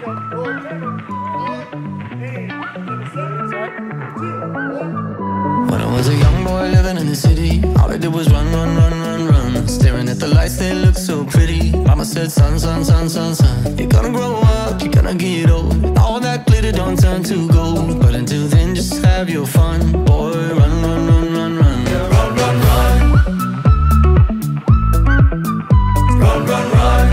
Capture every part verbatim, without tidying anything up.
When I was a young boy living in the city, all I did was run, run, run, run, run. Staring at the lights, they looked so pretty. Mama said, son, son, son, son, son, you're gonna grow up, you're gonna get old. All that glitter don't turn to gold. But until then, just have your fun. Boy, run, run, run, run, run. Yeah, run, run, run. Run, run, run.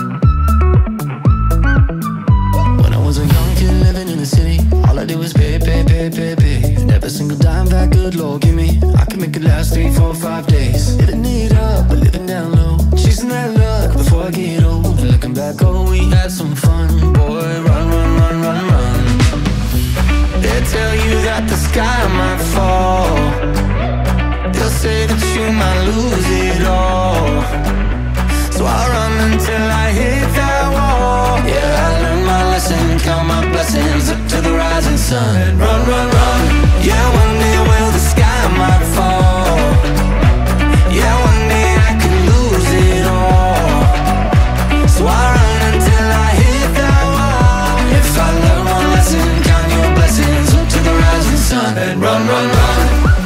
When I was a young kid living in the city, all I did was pay, pay, pay, pay, pay. And every single dime that good Lord give me, I can make it last three, four, five days. Living it up, but living down low, chasing that luck before I get old. And looking back, oh, we had some fun. Boy, run, run, run, run, run. They tell you that the sky might fall. They'll say that you might lose it all. So I run until I hit that wall. Yeah, I learned my lesson, count my blessings up to the rising sun. And run, run, run. Yeah, one day will the sky might fall. Yeah, one day I could lose it all. So I run until I hit that wall. If I learn one lesson, count your blessings up to the rising sun. And run, run, run.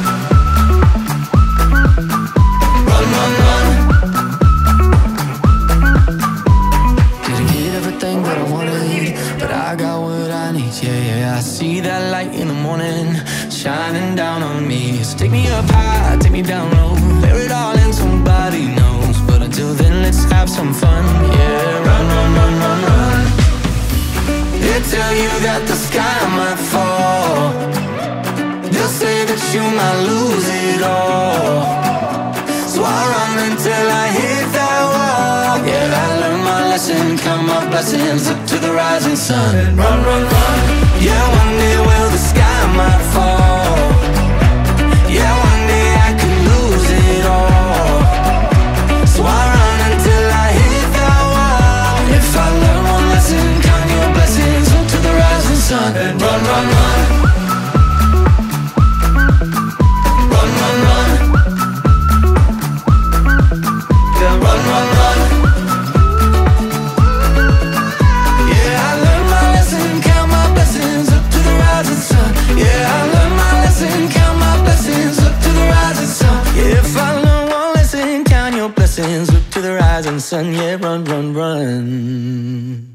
Run, run, run. Didn't get everything that I wanted, but I got what I need. Yeah, yeah, I see that light in the morning shining down on me. So take me up high, take me down low, bear it all in, somebody knows. But until then, let's have some fun. Yeah, run, run, run, run, run. They tell you that the sky might fall. They'll say that you might lose it all. So I run until I hit that wall. Yeah, I learned my lesson, count my blessings up to the rising sun. And run, run, run. Yeah, one day will the sky might fall. Yeah, one day I could lose it all. So I run until I hit that wall. If I learn one lesson, count your blessings up to the rising sun. And run, run, run. Run, run, run. Yeah, run, run, run. Yeah, I learned my lesson, count my blessings up to the rising sun. Yeah, I learned my lesson, count my blessings up to the rising sun. Yeah, if I learn one lesson, count your blessings up to the rising sun. Yeah, run, run, run.